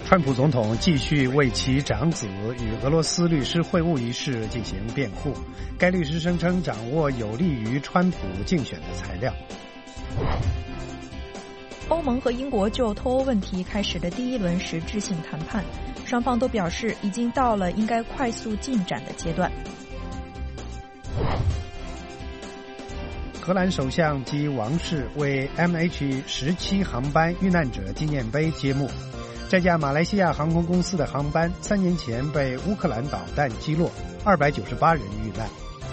川普总统继续为其长子与俄罗斯律师会晤一事进行辩护。该律师声称掌握有利于川普竞选的材料。 欧盟和英国就脱欧问题开始了第一轮实质性谈判，双方都表示已经到了应该快速进展的阶段。 荷兰首相及王室为 MH17 航班遇难者纪念碑揭幕。这架马来西亚航空公司的航班3年前被乌克兰导弹击落，298人遇难。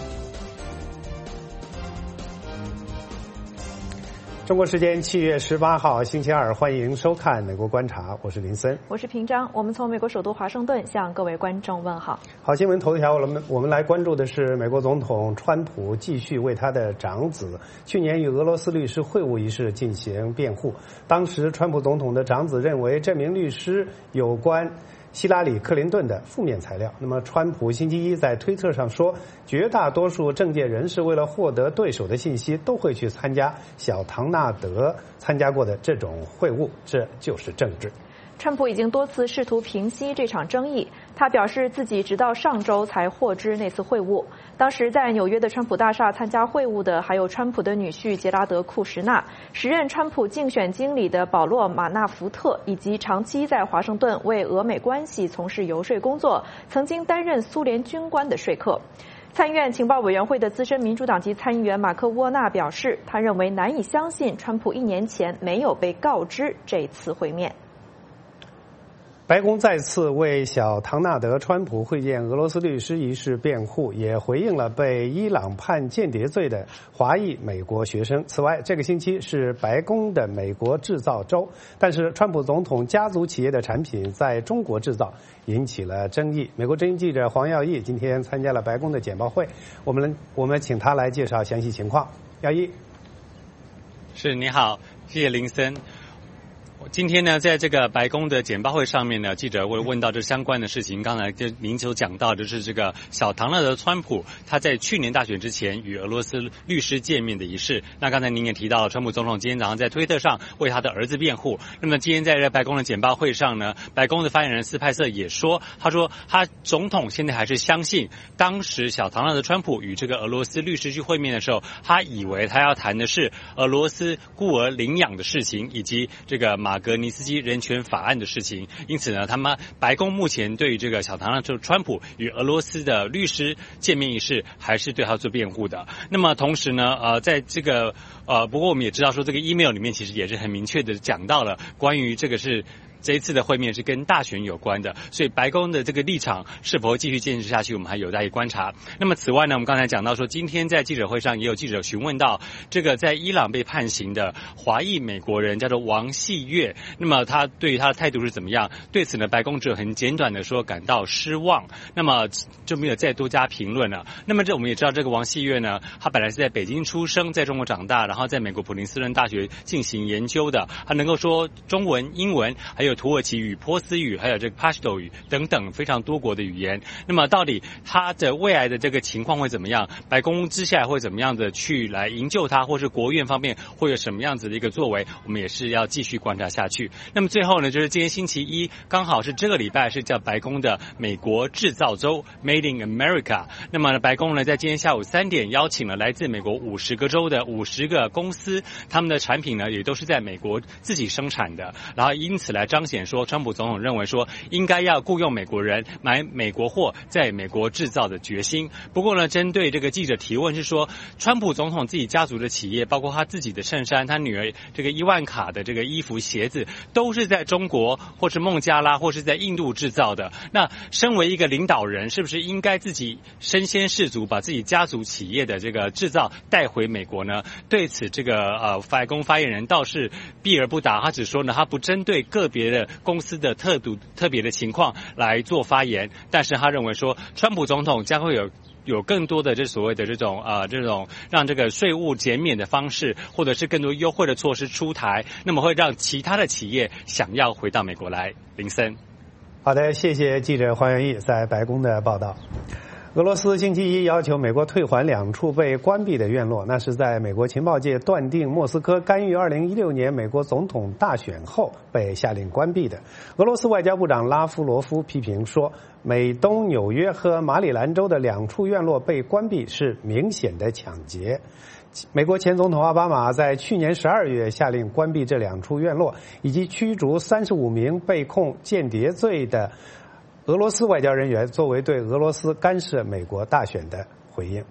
中国时间7月18号星期二，欢迎收看《美国观察》，我是林森， 我是平章。我们从美国首都华盛顿向各位观众问好。 好，新闻头条，我们来关注的是美国总统川普继续为他的长子去年与俄罗斯律师会晤一事进行辩护。当时，川普总统的长子认为这名律师有关希拉里·克林顿的负面材料。那么，川普星期一在推特上说，绝大多数政界人士为了获得对手的信息，都会去参加小唐纳德参加过的这种会晤，这就是政治。 川普已经多次试图平息这场争议，他表示自己直到上周才获知那次会晤。当时在纽约的川普大厦参加会晤的还有川普的女婿杰拉德·库什纳、时任川普竞选经理的保罗·马纳福特，以及长期在华盛顿为俄美关系从事游说工作、曾经担任苏联军官的说客。参议院情报委员会的资深民主党籍参议员马克·沃纳表示，他认为难以相信川普1年前没有被告知这次会面。 白宫再次为小唐纳德·川普会见俄罗斯律师一事辩护，也回应了被伊朗判间谍罪的华裔美国学生。此外，这个星期是白宫的美国制造周，但是川普总统家族企业的产品在中国制造引起了争议。美国之音记者黄耀义今天参加了白宫的简报会，我们请他来介绍详细情况。耀义， 是，你好，谢谢林森。今天呢，在这个白宫的简报会上面呢，记者会问到这相关的事情。刚才就您所讲到的就是这个小唐纳德·川普他在去年大选之前与俄罗斯律师见面的仪式。那刚才您也提到了，川普总统今天早上在推特上为他的儿子辩护。那么今天在白宫的简报会上呢，白宫的发言人斯派瑟也说，他说他总统现在还是相信，当时小唐纳德·川普与这个俄罗斯律师去会面的时候，他以为他要谈的是俄罗斯孤儿领养的事情，以及这个马格尼斯基人权法案的事情。因此呢，白宫目前对于这个小唐纳德·川普与俄罗斯的律师见面一事，还是对他做辩护的。那么同时呢，在这个不过我们也知道说，这个 email 里面其实也是很明确的讲到了关于这个是这一次的会面是跟大选有关的，所以白宫的这个立场是否会继续坚持下去，我们还有待于观察。那么此外呢，我们刚才讲到说，今天在记者会上也有记者询问到这个在伊朗被判刑的华裔美国人叫做王细月，那么他对于他的态度是怎么样？对此呢，白宫只有很简短的说感到失望，那么就没有再多加评论了。那么我们也知道，这个王细月呢，他本来是在北京出生，在中国长大，然后在美国普林斯顿大学进行研究的，他能够说中文、英文，还有土耳其语、波斯语，还有这个 Pashto 语等等非常多国的语言。那么到底他的未来的这个情况会怎么样？白宫接下来会怎么样的去来营救他，或是国务院方面会有什么样子的一个作为？我们也是要继续观察下去。那么最后呢，就是今天星期一，刚好是这个礼拜是叫白宫的美国制造周 Made in America。那么白宫呢，在今天下午3点邀请了来自美国50个州的50个公司，他们的产品呢也都是在美国自己生产的，然后因此来彰显说，川普总统认为说应该要雇佣美国人买美国货，在美国制造的决心。不过呢，针对这个记者提问是说，川普总统自己家族的企业，包括他自己的衬衫，他女儿这个伊万卡的这个衣服、鞋子，都是在中国或是孟加拉或是在印度制造的。那身为一个领导人，是不是应该自己身先士卒，把自己家族企业的这个制造带回美国呢？对此，这个白宫发言人倒是避而不答，他只说呢，他不针对个别的公司的特别的情况来做发言，但是他认为说，川普总统将会有更多的这所谓的这种让这个税务减免的方式，或者是更多优惠的措施出台，那么会让其他的企业想要回到美国来。林森， 好的，谢谢记者黄元义在白宫的报道。 俄罗斯星期一要求美国退还2处被关闭的院落，那是在美国情报界断定莫斯科干预2016年美国总统大选后被下令关闭的。俄罗斯外交部长拉夫罗夫批评说，美东纽约和马里兰州的2处院落被关闭是明显的抢劫。美国前总统奥巴马在去年12月下令关闭这2处院落，以及驱逐35名被控间谍罪的俄罗斯外交人员，作为对俄罗斯干涉美国大选的回应。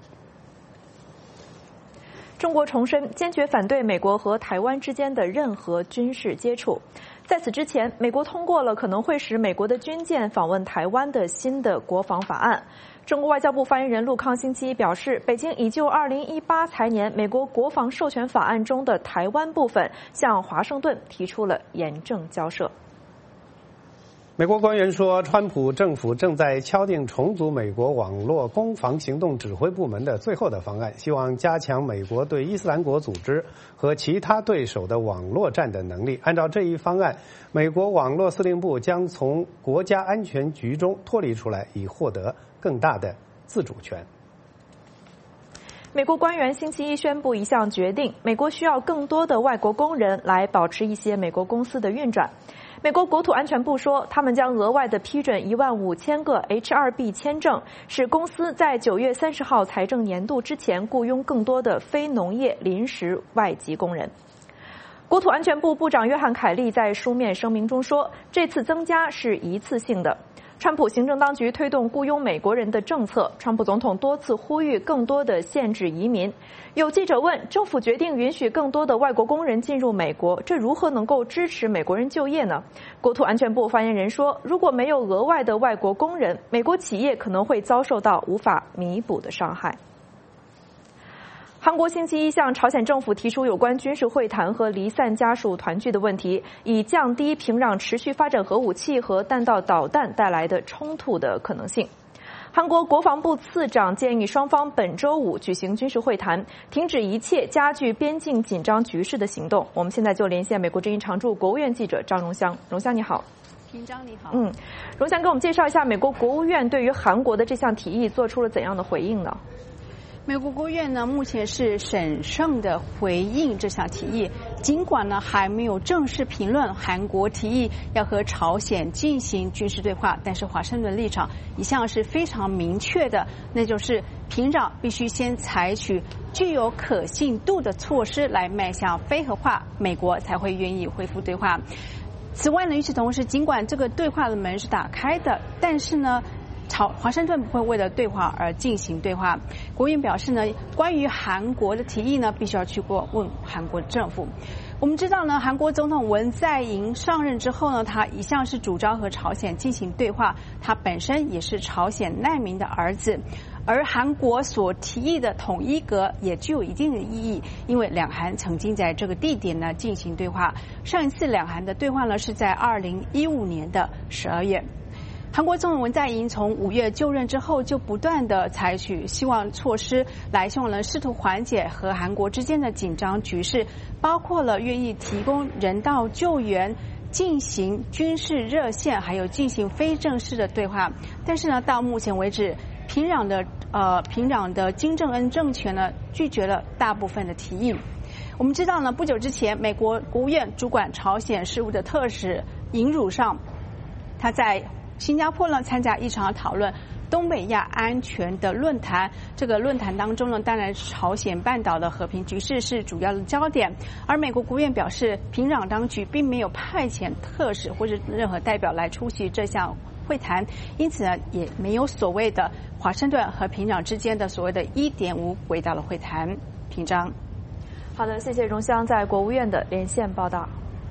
中国重申坚决反对美国和台湾之间的任何军事接触。在此之前，美国通过了可能会使美国的军舰访问台湾的新的国防法案。中国外交部发言人陆康星期一表示，北京已就2018财年美国国防授权法案中的台湾部分向华盛顿提出了严正交涉。 美国官员说，川普政府正在敲定重组美国网络攻防行动指挥部门的最后的方案，希望加强美国对伊斯兰国组织和其他对手的网络战的能力。按照这一方案，美国网络司令部将从国家安全局中脱离出来，以获得更大的自主权。 美国官员星期一宣布一项决定，美国需要更多的外国工人来保持一些美国公司的运转。美国国土安全部说，他们将额外的批准15000个 H-2B 签证，使公司在9月30号财政年度之前雇佣更多的非农业临时外籍工人。国土安全部部长约翰·凯利在书面声明中说，这次增加是一次性的。川普行政当局推动雇佣美国人的政策，川普总统多次呼吁更多的限制移民。有记者问，政府决定允许更多的外国工人进入美国，这如何能够支持美国人就业呢？国土安全部发言人说，如果没有额外的外国工人，美国企业可能会遭受到无法弥补的伤害。韩国星期一向朝鲜政府提出有关军事会谈和离散家属团聚的问题，以降低平壤持续发展核武器和弹道导弹带来的冲突的可能性。韩国国防部次长建议双方本周5举行军事会谈，停止一切加剧边境紧张局势的行动。我们现在就连线美国之音常驻国务院记者张荣香。荣香你好。 平章你好。 荣香给我们介绍一下美国国务院对于韩国的这项提议做出了怎样的回应呢？ 美国国务院呢，目前是审慎的回应这项提议，尽管呢还没有正式评论韩国提议要和朝鲜进行军事对话，但是华盛顿立场一向是非常明确的，那就是平壤必须先采取具有可信度的措施来迈向非核化，美国才会愿意恢复对话。此外呢，与此同时，尽管这个对话的门是打开的，但是呢华盛顿不会为了对话而进行对话。国务院表示呢，关于韩国的提议呢，必须要去过问韩国政府。我们知道呢，韩国总统文在寅上任之后呢，他一向是主张和朝鲜进行对话，他本身也是朝鲜难民的儿子。而韩国所提议的统一阁也具有一定的意义，因为两韩曾经在这个地点呢进行对话。上一次两韩的对话呢是在2015年的12月。韩国总统文在寅从5月就任之后，就不断的采取希望措施来希望能试图缓解和韩国之间的紧张局势，包括了愿意提供人道救援、进行军事热线，还有进行非正式的对话。但是呢，到目前为止，平壤的金正恩政权呢拒绝了大部分的提议。我们知道呢，不久之前，美国国务院主管朝鲜事务的特使尹汝尚，他在新加坡呢参加一场讨论东北亚安全的论坛。这个论坛当中呢，当然朝鲜半岛的和平局势是主要的焦点。而美国国务院表示，平壤当局并没有派遣特使或者任何代表来出席这项会谈，因此呢，也没有所谓的华盛顿和平壤之间的所谓的1.5轨道的会谈。平章。 好的，谢谢荣香在国务院的连线报道。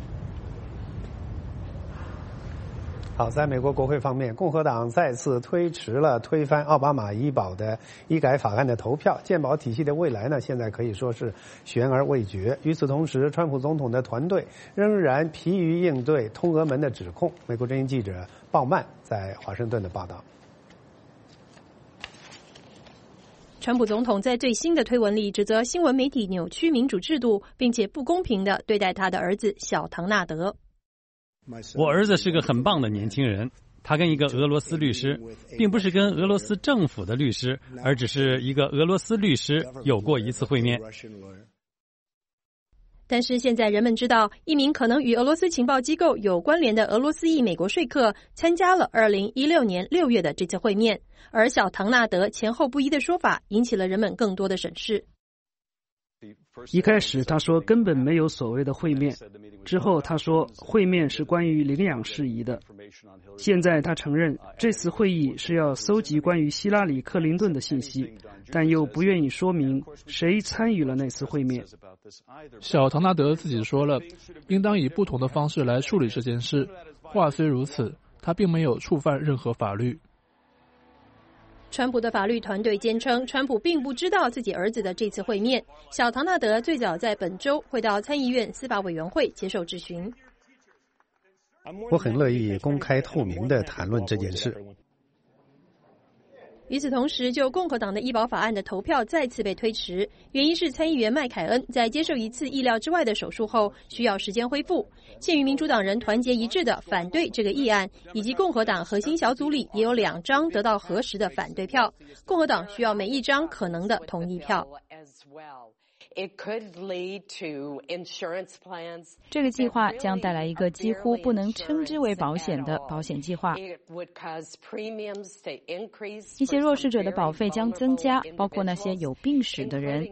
好，在美国国会方面，共和党再次推迟了推翻奥巴马医保的医改法案的投票，健保体系的未来呢，现在可以说是悬而未决。与此同时，川普总统的团队仍然疲于应对通俄门的指控。美国之音记者鲍曼在华盛顿的报道。 川普总统在最新的推文里指责新闻媒体扭曲民主制度，并且不公平地对待他的儿子小唐纳德。 我儿子是个很棒的年轻人， 他跟一个俄罗斯律师，并不是跟俄罗斯政府的律师，而只是一个俄罗斯律师有过一次会面。 但是现在人们知道，一名可能与俄罗斯情报机构有关联的俄罗斯裔美国说客参加了2016年6月的这次会面，而小唐纳德前后不一的说法引起了人们更多的审视。 一开始他说根本没有所谓的会面，之后他说会面是关于领养事宜的，现在他承认这次会议是要搜集关于希拉里·克林顿的信息，但又不愿意说明谁参与了那次会面。 小唐纳德自己说了，应当以不同的方式来处理这件事。话虽如此，他并没有触犯任何法律。 川普的法律团队坚称，川普并不知道自己儿子的这次会面。小唐纳德最早在本周会到参议院司法委员会接受质询。 我很乐意公开透明地谈论这件事。 与此同时，就共和党的医保法案的投票再次被推迟，原因是参议员麦凯恩在接受一次意料之外的手术后需要时间恢复。鉴于民主党人团结一致的反对这个议案，以及共和党核心小组里也有2张得到核实的反对票，共和党需要每一张可能的同意票。 这个计划将带来一个几乎不能称之为保险的保险计划。一些弱势者的保费将增加，包括那些有病史的人。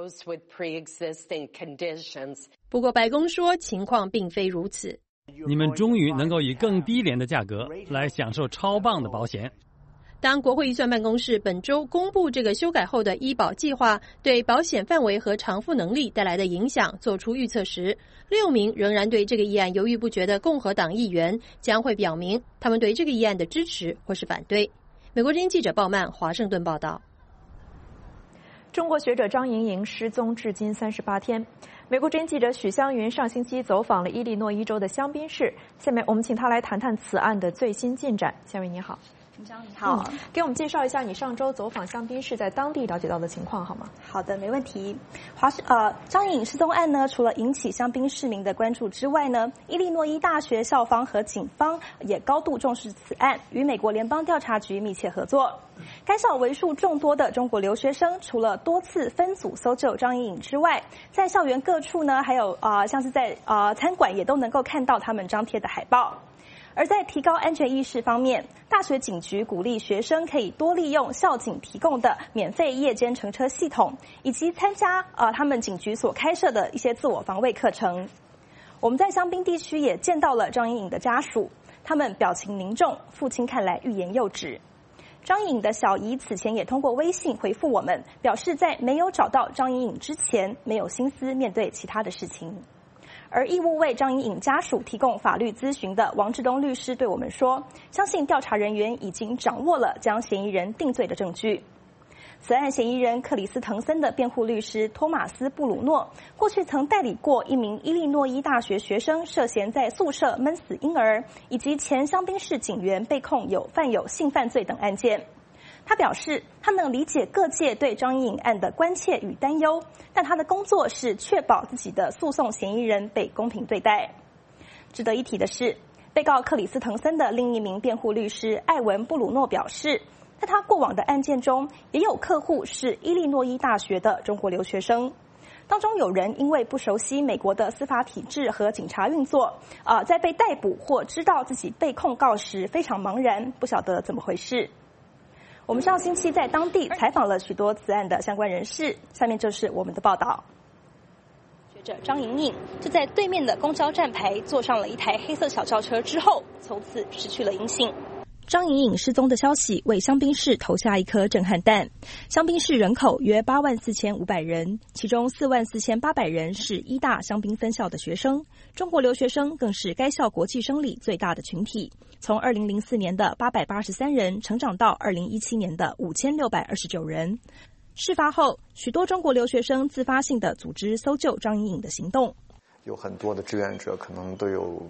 不过白宫说情况并非如此。 你们终于能够以更低廉的价格来享受超棒的保险。 当国会预算办公室本周公布这个修改后的医保计划对保险范围和偿付能力带来的影响做出预测时，6名仍然对这个议案犹豫不决的共和党议员将会表明他们对这个议案的支持或是反对。美国之音记者鲍曼华盛顿报道。 中国学者张莹莹失踪至今38天。美国之音记者许湘云上星期走访了伊利诺伊州的香槟市，下面我们请她来谈谈此案的最新进展。湘云你好。 你好， 给我们介绍一下你上周走访香槟市在当地了解到的情况好吗？ 好的，没问题。张莹莹失踪案呢，除了引起香槟市民的关注之外呢，伊利诺伊大学校方和警方也高度重视此案，与美国联邦调查局密切合作。该校为数众多的中国留学生，除了多次分组搜救张莹莹之外，在校园各处呢，还有像是在餐馆也都能够看到他们张贴的海报。而在提高安全意识方面，大学警局鼓励学生可以多利用校警提供的免费夜间乘车系统，以及参加他们警局所开设的一些自我防卫课程。我们在香槟地区也见到了张莹莹的家属，他们表情凝重，父亲看来欲言又止。张莹莹的小姨此前也通过微信回复我们，表示在没有找到张莹莹之前，没有心思面对其他的事情。而义务为张莹莹家属提供法律咨询的王志东律师对我们说，相信调查人员已经掌握了将嫌疑人定罪的证据。此案嫌疑人克里斯滕森的辩护律师托马斯·布鲁诺，过去曾代理过一名伊利诺伊大学学生涉嫌在宿舍闷死婴儿，以及前香槟市警员被控犯有性犯罪等案件。他表示，他能理解各界对张莹莹案的关切与担忧，但他的工作是确保自己的诉讼嫌疑人被公平对待。值得一提的是，被告克里斯滕森的另一名辩护律师艾文·布鲁诺表示，在他过往的案件中，也有客户是伊利诺伊大学的中国留学生。当中有人因为不熟悉美国的司法体制和警察运作，在被逮捕或知道自己被控告时非常茫然，不晓得怎么回事。我们上星期在当地采访了许多此案的相关人士，下面就是我们的报道。学者张莹莹就在对面的公交站牌坐上了一台黑色小轿车之后，从此失去了音信。张莹莹失踪的消息为香槟市投下一颗震撼弹。香槟市人口约84500人，其中44800人是医大香槟分校的学生，中国留学生更是该校国际生里最大的群体，从2004年的883人成长到2017年的5629人。事发后，许多中国留学生自发性的组织搜救张莹莹的行动。 有很多的志愿者，可能都有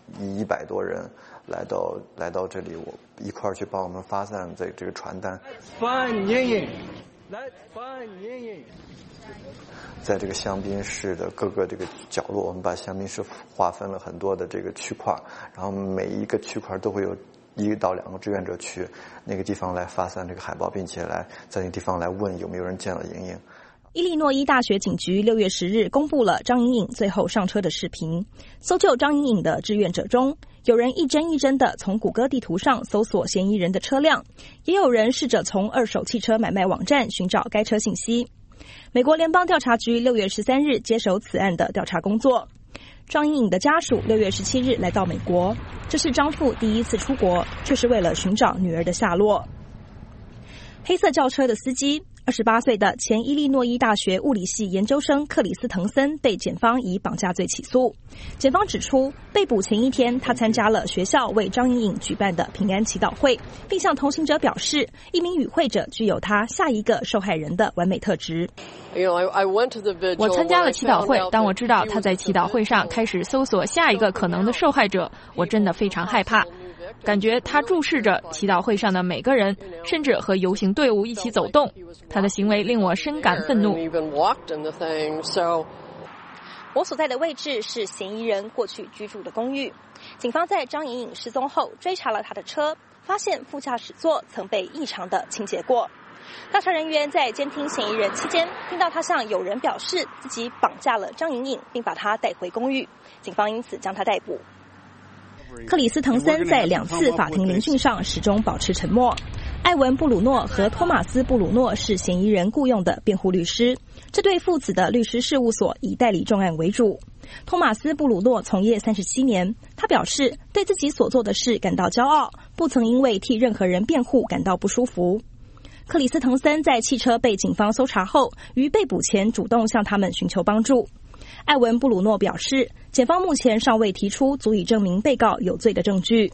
100多人来到这里，我一块儿去帮我们发散这个传单。 翻莹莹，来翻莹莹。 在这个香槟市的各个这个角落，我们把香槟市划分了很多的这个区块，然后每一个区块都会有 1到2个志愿者去那个地方来发散这个海报，并且来在那个地方来问有没有人见了莹莹。 伊利诺伊大学警局6月10日公布了张莹莹最后上车的视频。搜救张莹莹的志愿者中，有人一帧一帧地从谷歌地图上搜索嫌疑人的车辆，也有人试着从二手汽车买卖网站寻找该车信息。美国联邦调查局6月13日接手此案的调查工作。张莹莹的家属6月17日来到美国，这是张父第一次出国，却是为了寻找女儿的下落。黑色轿车的司机28岁的前伊利诺伊大学物理系研究生克里斯滕森被检方以绑架罪起诉。检方指出，被捕前一天，他参加了学校为张莹莹举办的平安祈祷会，并向同行者表示，一名与会者具有他下一个受害人的完美特质。 我参加了祈祷会，当我知道他在祈祷会上开始搜索下一个可能的受害者，我真的非常害怕。感觉他注视着祈祷会上的每个人，甚至和游行队伍一起走动。他的行为令我深感愤怒。 我所在的位置是嫌疑人过去居住的公寓。警方在张莹莹失踪后追查了他的车，发现副驾驶座曾被异常的清洁过。调查人员在监听嫌疑人期间，听到他向友人表示自己绑架了张莹莹，并把他带回公寓。警方因此将他逮捕。克里斯滕森在2次法庭聆讯上始终保持沉默。艾文·布鲁诺和托马斯·布鲁诺是嫌疑人雇用的辩护律师，这对父子的律师事务所以代理重案为主。托马斯·布鲁诺从业37年，他表示对自己所做的事感到骄傲，不曾因为替任何人辩护感到不舒服。克里斯滕森在汽车被警方搜查后，于被捕前主动向他们寻求帮助。艾文·布鲁诺表示，检方目前尚未提出足以证明被告有罪的证据。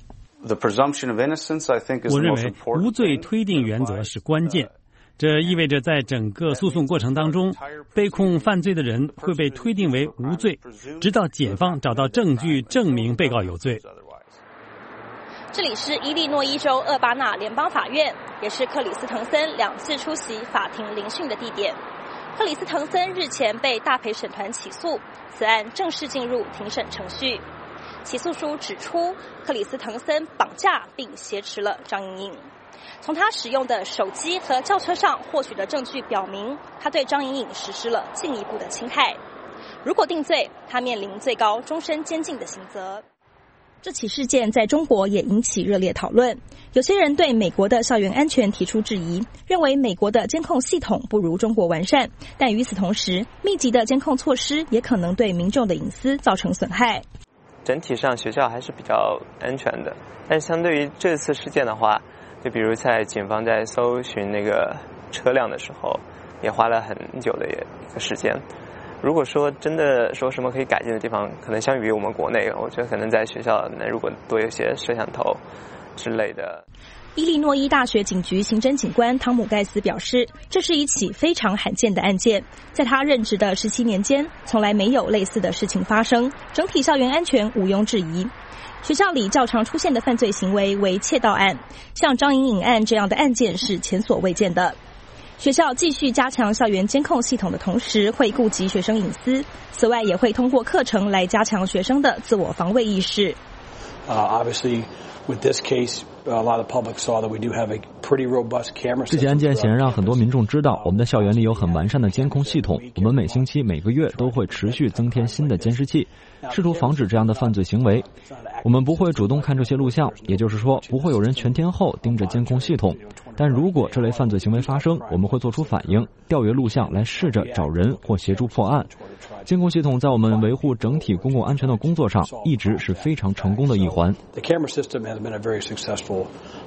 我认为无罪推定原则是关键，这意味着在整个诉讼过程当中，被控犯罪的人会被推定为无罪，直到检方找到证据证明被告有罪。 这里是伊利诺伊州厄巴纳联邦法院，也是克里斯滕森2次出席法庭聆讯的地点。克里斯滕森日前被大陪审团起诉，此案正式进入庭审程序。起诉书指出，克里斯滕森绑架并挟持了张莹莹。从他使用的手机和轿车上获取的证据表明，他对张莹莹实施了进一步的侵害。如果定罪，他面临最高终身监禁的刑责。这起事件在中国也引起热烈讨论，有些人对美国的校园安全提出质疑，认为美国的监控系统不如中国完善，但与此同时，密集的监控措施也可能对民众的隐私造成损害。 整体上学校还是比较安全的，但相对于这次事件的话，就比如在警方在搜寻那个车辆的时候，也花了很久的一个时间。如果说真的说什么可以改进的地方，可能相比于我们国内，我觉得可能在学校如果多有些摄像头之类的。 伊利诺伊大学警局刑侦警官汤姆·盖斯表示，这是一起非常罕见的案件，在他任职的17年间，从来没有类似的事情发生，整体校园安全毋庸置疑。学校里较常出现的犯罪行为为窃盗案，像张莹莹案这样的案件是前所未见的。学校继续加强校园监控系统的同时，会顾及学生隐私，此外也会通过课程来加强学生的自我防卫意识。 Obviously, with this case, a lot of the public saw that we do have a pretty robust camera system. 这起案件显然让很多民众知道，我们的校园里有很完善的监控系统。我们每星期、每个月都会持续增添新的监视器，试图防止这样的犯罪行为。我们不会主动看这些录像，也就是说，不会有人全天候盯着监控系统。但如果这类犯罪行为发生，我们会做出反应，调阅录像来试着找人或协助破案。监控系统在我们维护整体公共安全的工作上一直是非常成功的一环。 The camera system has been a very successful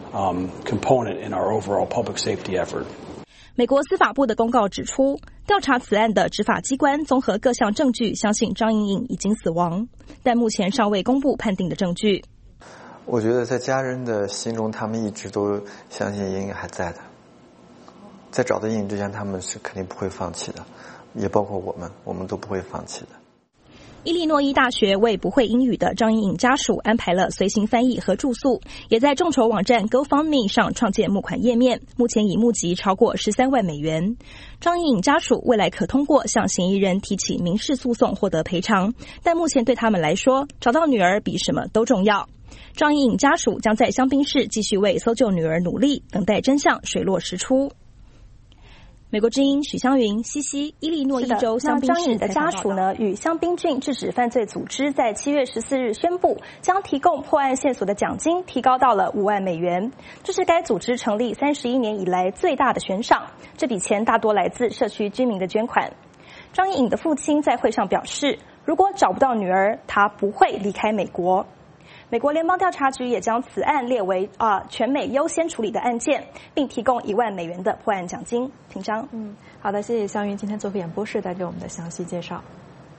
component in our overall public safety effort. 美国司法部的公告指出，调查此案的执法机关综合各项证据，相信张莹莹已经死亡，但目前尚未公布判定的证据。 我觉得在家人的心中，他们一直都相信莹莹还在的，在找到莹莹之前，他们是肯定不会放弃的，也包括我们都不会放弃的。 伊利诺伊大学为不会英语的张莹莹家属安排了随行翻译和住宿，也在众筹网站 GoFundMe 上创建募款页面，目前已募集超过13万美元。张莹莹家属未来可通过向嫌疑人提起民事诉讼获得赔偿，但目前对他们来说，找到女儿比什么都重要。 张颖颖家属将在香槟市继续为搜救女儿努力，等待真相水落石出。美国之音许湘云，西西，伊利诺伊州香槟市的家属呢，与香槟郡制止犯罪组织在7月14日宣布，将提供破案线索的奖金提高到了5万美元，这是该组织成立31年以来最大的悬赏。这笔钱大多来自社区居民的捐款。张颖颖的父亲在会上表示，如果找不到女儿，他不会离开美国。美国联邦调查局也将此案列为全美优先处理的案件，并提供1万美元的破案奖金。庭章， 好的，谢谢湘云今天做客演播室带给我们的详细介绍。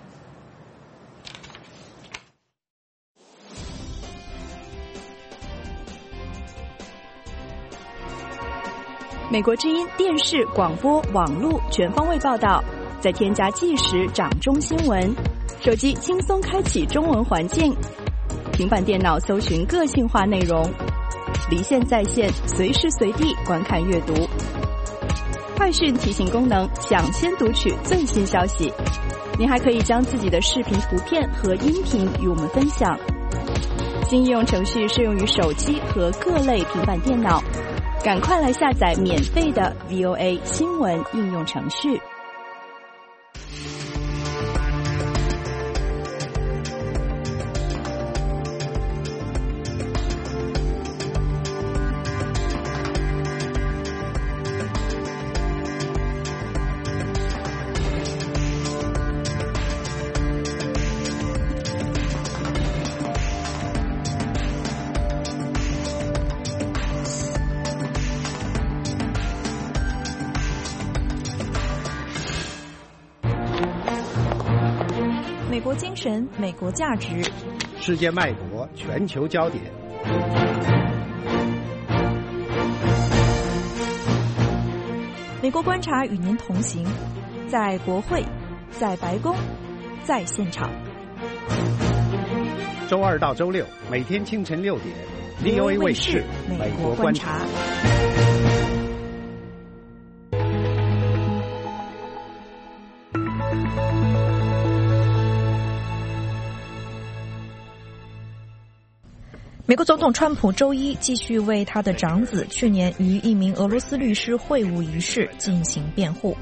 美国之音电视、广播、网络全方位报道，再添加即时掌中新闻，手机轻松开启中文环境。平板电脑搜寻个性化内容，离线在线，随时随地观看阅读。快讯提醒功能，抢先读取最新消息。您还可以将自己的视频、图片和音频与我们分享。新应用程序适用于手机和各类平板电脑，赶快来下载免费的 VOA 新闻应用程序。 美国精神，美国价值， 世界脉搏，全球焦点。 美国观察与您同行，在国会，在白宫，在现场。 周二到周六，每天清晨6点 ，VOA 卫视《美国观察》。 美国总统川普周一继续为他的长子去年与一名俄罗斯律师会晤一事进行辩护。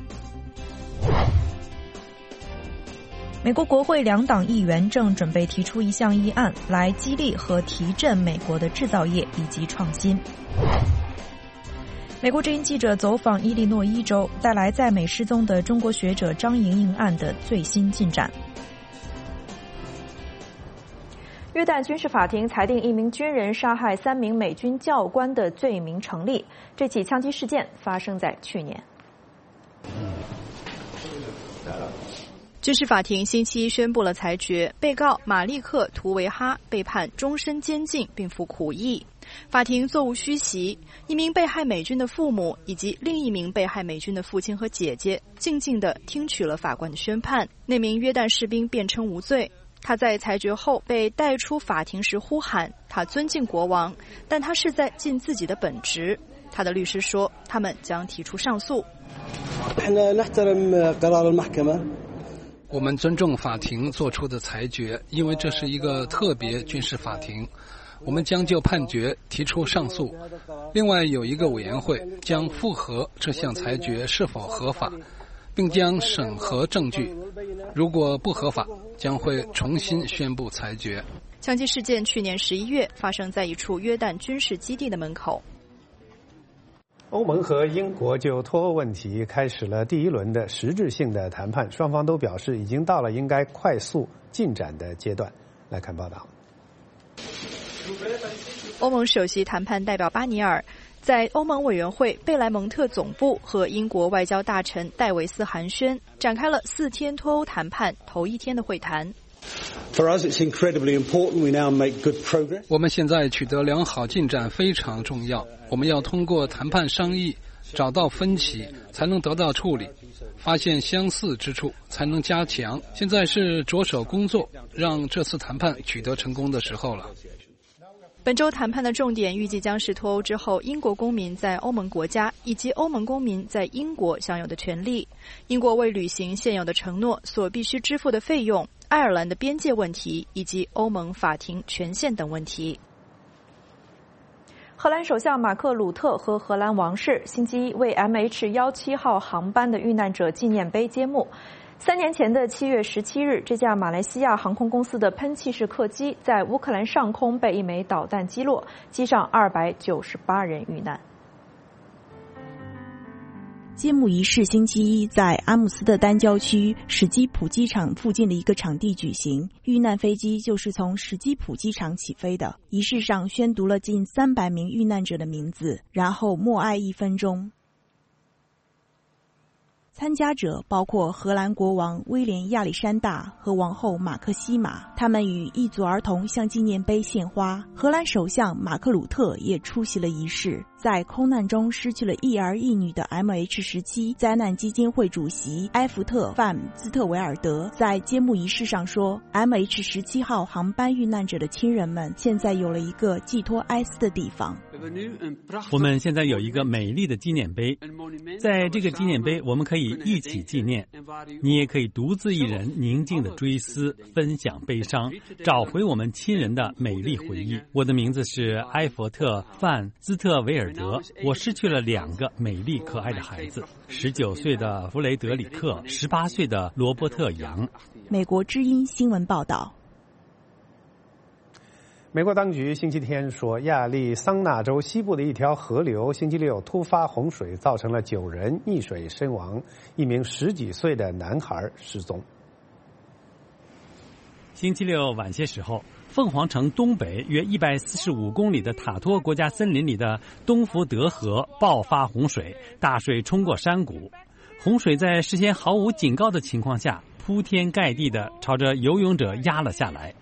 美国国会2党议员正准备提出一项议案，来激励和提振美国的制造业以及创新。美国之音记者走访伊利诺伊州，带来在美失踪的中国学者张莹莹案的最新进展。约旦军事法庭裁定一名军人杀害3名美军教官的罪名成立。这起枪击事件发生在去年。 军事法庭星期一宣布了裁决，被告马利克·图维哈被判终身监禁并服苦役。法庭座无虚席，一名被害美军的父母以及另一名被害美军的父亲和姐姐静静地听取了法官的宣判。那名约旦士兵辩称无罪。他在裁决后被带出法庭时呼喊，他尊敬国王，但他是在尽自己的本职。他的律师说，他们将提出上诉。 我们尊重法庭做出的裁决，因为这是一个特别军事法庭。我们将就判决提出上诉。另外有一个委员会将复核这项裁决是否合法，并将审核证据，如果不合法，将会重新宣布裁决。 枪击事件去年11月发生在一处约旦军事基地的门口。 欧盟和英国就脱欧问题开始了第一轮的实质性的谈判，双方都表示已经到了应该快速进展的阶段。来看报道。 欧盟首席谈判代表巴尼尔在欧盟委员会贝莱蒙特总部和英国外交大臣戴维斯寒暄，展开了4天脱欧谈判头1天的会谈。 我们现在取得良好进展非常重要，我们要通过谈判商议，找到分歧才能得到处理，发现相似之处才能加强。现在是着手工作，让这次谈判取得成功的时候了。 本周谈判的重点预计将是脱欧之后英国公民在欧盟国家以及欧盟公民在英国享有的权利。英国为履行现有的承诺所必须支付的费用， 爱尔兰的边界问题以及欧盟法庭权限等问题。 荷兰首相马克·鲁特和荷兰王室星期一为 MH17号航班的遇难者纪念碑揭幕。3年前的7月17日，这架马来西亚航空公司的喷气式客机在乌克兰上空被一枚导弹击落，机上298人遇难。 揭幕仪式星期一在阿姆斯特丹郊区史基普机场附近的一个场地举行，遇难飞机就是从史基普机场起飞的。仪式上宣读了近300名遇难者的名字，然后默哀1分钟。参加者包括荷兰国王威廉亚历山大和王后马克西玛，他们与一组儿童向纪念碑献花。荷兰首相马克·鲁特也出席了仪式。在空难中失去了一儿一女的 MH17 灾难基金会主席埃弗特·范兹特维尔德在揭幕仪式上说， MH17 号航班遇难者的亲人们现在有了一个寄托哀思的地方。 我们现在有一个美丽的纪念碑，在这个纪念碑我们可以一起纪念，你也可以独自一人宁静地追思，分享悲伤，找回我们亲人的美丽回忆。我的名字是埃弗特·范兹特维尔德，我失去了2个美丽可爱的孩子，19岁的弗雷德里克，18岁的罗伯特·杨。 美国之音新闻报道。 美国当局星期天说，亚利桑那州西部的一条河流星期六突发洪水，造成了9人溺水身亡，1名10几岁的男孩失踪。 星期六晚些时候，凤凰城东北约145公里的塔托国家森林里的东福德河爆发洪水，大水冲过山谷。洪水在事先毫无警告的情况下，铺天盖地地朝着游泳者压了下来。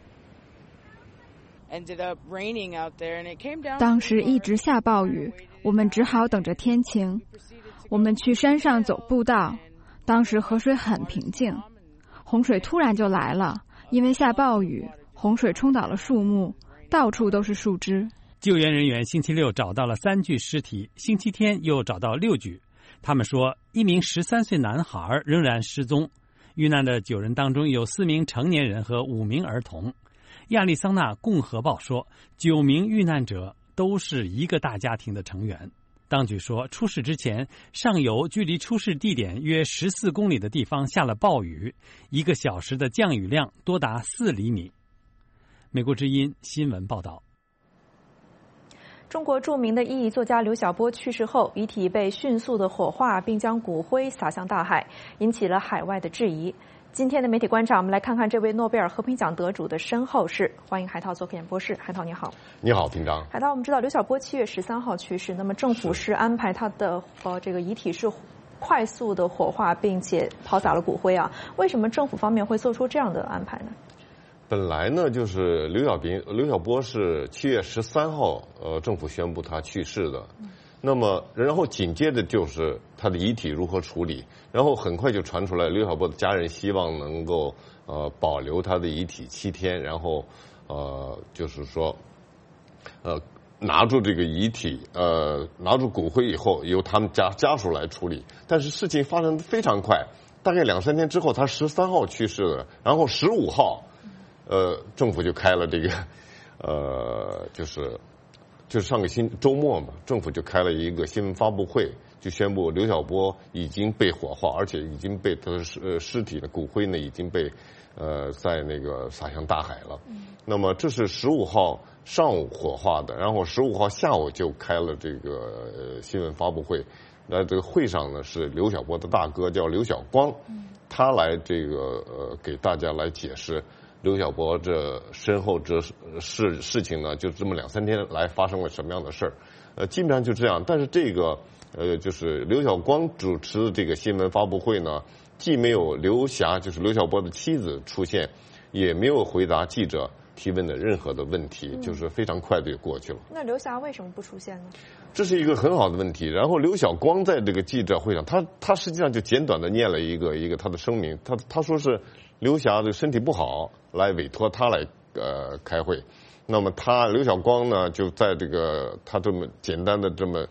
当时一直下暴雨，我们只好等着天晴。我们去山上走步道，当时河水很平静，洪水突然就来了，因为下暴雨，洪水冲倒了树木，到处都是树枝。 救援人员星期六找到了3具尸体，星期天又找到6具。他们说，1名13岁男孩仍然失踪。遇难的9人当中有4名成年人和5名儿童。亚利桑那共和报说，9名遇难者都是一个大家庭的成员。当局说，出事之前，上游距离出事地点约14公里的地方下了暴雨，1个小时的降雨量多达4厘米。美国之音新闻报道。 中国著名的意义作家刘晓波去世后，遗体被迅速的火化，并将骨灰撒向大海，引起了海外的质疑。今天的媒体观察，我们来看看这位诺贝尔和平奖得主的身后事。欢迎海涛做客演播室。海涛你好。 你好，平章。 海涛，我们知道刘晓波7月13号去世，那么政府是安排他的这个遗体是快速的火化，并且抛洒了骨灰啊？为什么政府方面会做出这样的安排呢？ 本来呢，就是刘晓波是7月13号，政府宣布他去世的。那么，然后紧接着就是他的遗体如何处理，然后很快就传出来，刘晓波的家人希望能够保留他的遗体7天，然后就是说拿住这个遗体拿住骨灰以后，由他们家属来处理。但是事情发生得非常快，大概2-3天之后，他13号去世了，然后15号，政府就开了这个就是上个周末嘛，政府就开了一个新闻发布会，就宣布刘晓波已经被火化，而且已经被他的尸体的骨灰呢已经被在那个撒向大海了。那么这是15号上午火化的，然后15号下午就开了这个新闻发布会。那这个会上呢是刘晓波的大哥叫刘晓光，他来这个给大家来解释刘晓波这身后这事情呢，就这么2-3天来发生了什么样的事儿，基本上就这样。但是这个就是刘晓光主持的这个新闻发布会呢，既没有刘霞就是刘晓波的妻子出现，也没有回答记者提问的任何的问题，就是非常快的就过去了。 那刘霞为什么不出现呢？ 这是一个很好的问题。然后刘晓光在这个记者会上，他实际上就简短的念了一个他的声明，他说是刘霞的身体不好，来委托他来开会。那么刘晓光呢就在这个他这么简单的这么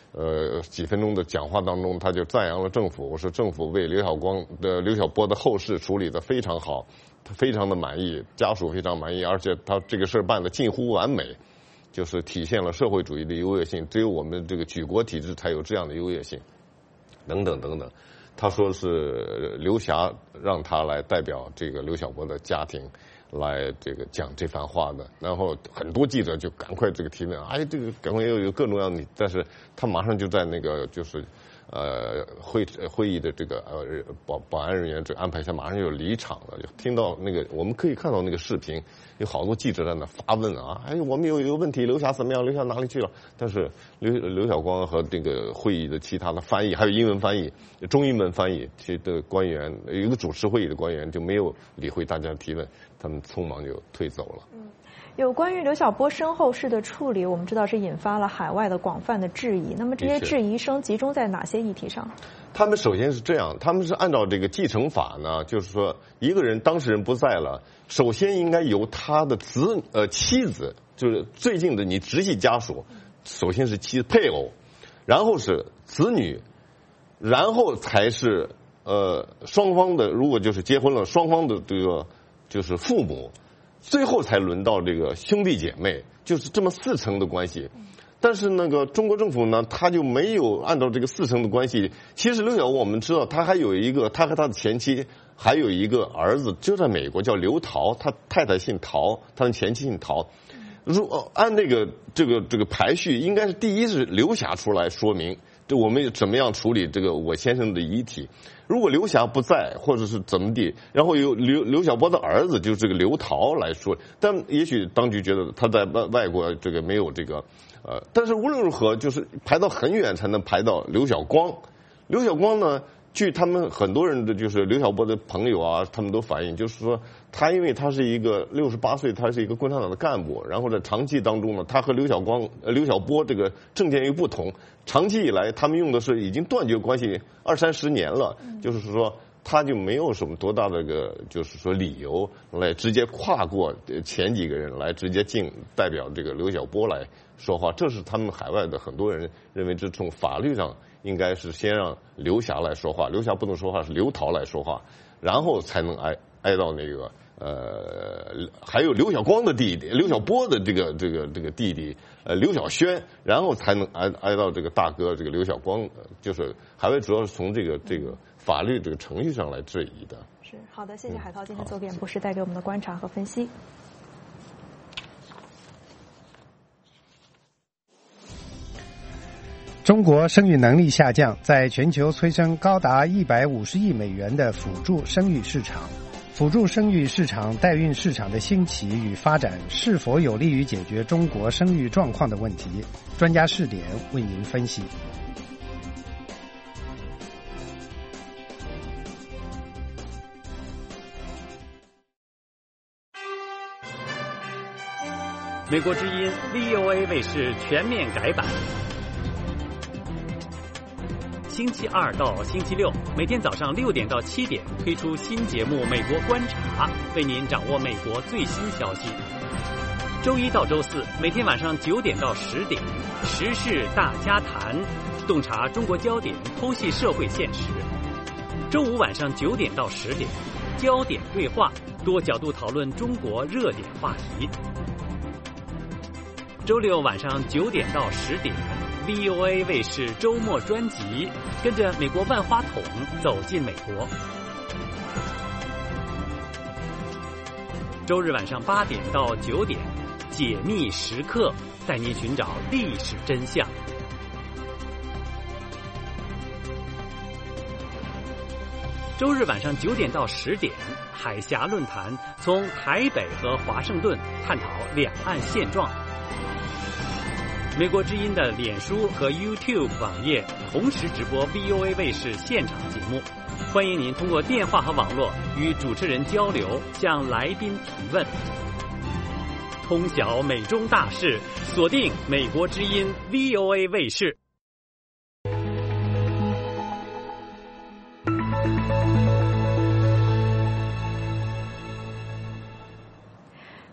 几分钟的讲话当中，他就赞扬了政府，说政府为刘晓波的后事处理得非常好，他非常的满意，家属非常满意，而且他这个事儿办得近乎完美，就是体现了社会主义的优越性，只有我们这个举国体制才有这样的优越性，等等等等。他说是刘霞让他来代表这个刘晓波的家庭来这个讲这番话的，然后很多记者就赶快这个提问，哎，这个赶快要有各种各样的，但是他马上就在那个就是会议的这个保安人员这安排下，马上就离场了。就听到那个我们可以看到那个视频，有好多记者在那发问啊，哎，我们有一个问题，刘霞怎么样？刘霞哪里去了？但是刘晓光和这个会议的其他的翻译，还有英文翻译、中英文翻译其的官员，有一个主持会议的官员就没有理会大家的提问，他们匆忙就退走了。 有关于刘晓波身后事的处理，我们知道是引发了海外的广泛的质疑。那么这些质疑声集中在哪些议题上？ 他们首先是这样，他们是按照这个继承法呢，就是说一个人当事人不在了，首先应该由他的妻子，就是最近的你直系家属，首先是配偶，然后是子女，然后才是双方的，如果就是结婚了，双方的这个就是父母。最后才轮到这个兄弟姐妹，就是这么4层的关系。但是那个中国政府呢，他就没有按照这个4层的关系。其实刘晓波我们知道，他还有一个，他和他的前妻还有一个儿子，就在美国叫刘陶，他太太姓陶，他的前妻姓陶。按这个排序，应该是第一是刘霞出来说明，这我们怎么样处理这个我先生的遗体。如果刘霞不在，或者是怎么地，然后由刘晓波的儿子就是这个刘陶来说，但也许当局觉得他在外国这个没有这个但是无论如何，就是排到很远才能排到刘晓光。刘晓光呢，据他们很多人的就是刘晓波的朋友啊，他们都反映，就是说他因为他是一个68岁，他是一个共产党的干部，然后在长期当中呢，他和刘晓波这个政见又不同，长期以来他们用的是已经断绝关系20-30年了，就是说他就没有什么多大的就是说理由来直接跨过前几个人来直接代表这个刘晓波来说话，这是他们海外的很多人认为，这从法律上应该是先让刘霞来说话，刘霞不能说话，是刘陶来说话，然后才能挨到那个还有刘晓光的弟弟，刘晓波的这个弟弟刘晓轩，然后才能挨到这个大哥这个刘晓光，就是海外主要是从这个法律这个程序上来质疑的。 是好的，谢谢海涛今天做点博士带给我们的观察和分析。 中国生育能力下降，在全球催生高达150亿美元的辅助生育市场。辅助生育市场、代孕市场的兴起与发展，是否有利于解决中国生育状况的问题？专家视点为您分析。 美国之音 VOA 卫视全面改版。星期2到星期6，每天早上6点到7点推出新节目《美国观察》，为您掌握美国最新消息。周1到周4，每天晚上9点到10点，时事大家谈，洞察中国焦点，剖析社会现实。周5晚上9点到10点，焦点对话，多角度讨论中国热点话题。周6晚上9点到10点。VOA 卫视周末专辑，跟着美国万花筒走进美国。周日晚上8点到9点，解密时刻，带您寻找历史真相。周日晚上9点到10点，海峡论坛，从台北和华盛顿探讨两岸现状。美国之音的脸书和 YouTube 网页同时直播 VOA 卫视现场节目，欢迎您通过电话和网络与主持人交流，向来宾提问。通晓美中大事，锁定美国之音 VOA 卫视。